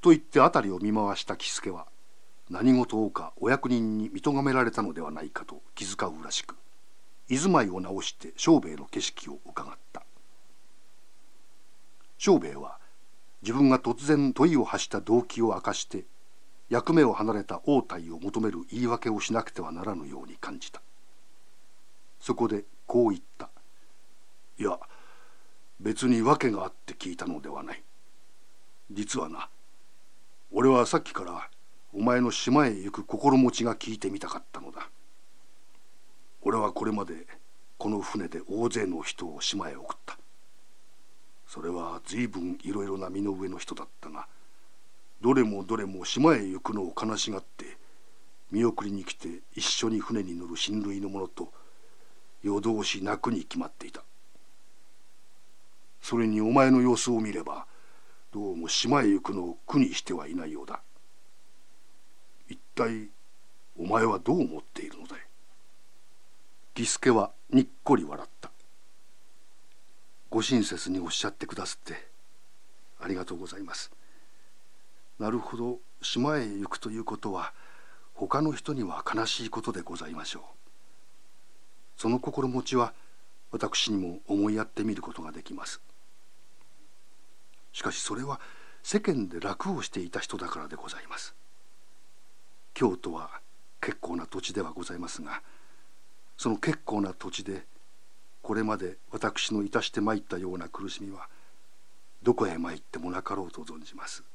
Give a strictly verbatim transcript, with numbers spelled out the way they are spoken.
と言って辺りを見回した喜助は、何事をかお役人に見とがめられたのではないかと気遣うらしく、居住まいを直して庄兵衛の景色を伺った。庄兵衛は自分が突然問いを発した動機を明かして、役目を離れた応対を求める言い訳をしなくてはならぬように感じた。そこでこう言った。いや、別に訳があって聞いたのではない。実はな、俺はさっきからお前の島へ行く心持ちが聞いてみたかったのだ。俺はこれまでこの船で大勢の人を島へ送った。それは随分いろいろな身の上の人だったが、どれもどれも島へ行くのを悲しがって見送りに来て一緒に船に乗る親類の者と夜通し泣くに決まっていた。それにお前の様子を見れば、どうも島へ行くのを苦にしてはいないようだ。一体お前はどう思っているのだい。喜助はにっこり笑った。ご親切におっしゃってくだすってありがとうございます。なるほど、島へ行くということは他の人には悲しいことでございましょう。その心持ちは私にも思いやってみることができます。しかしそれは世間で楽をしていた人だからでございます。京都は結構な土地ではございますが、その結構な土地でこれまで私のいたしてまいったような苦しみはどこへ参ってもなかろうと存じます。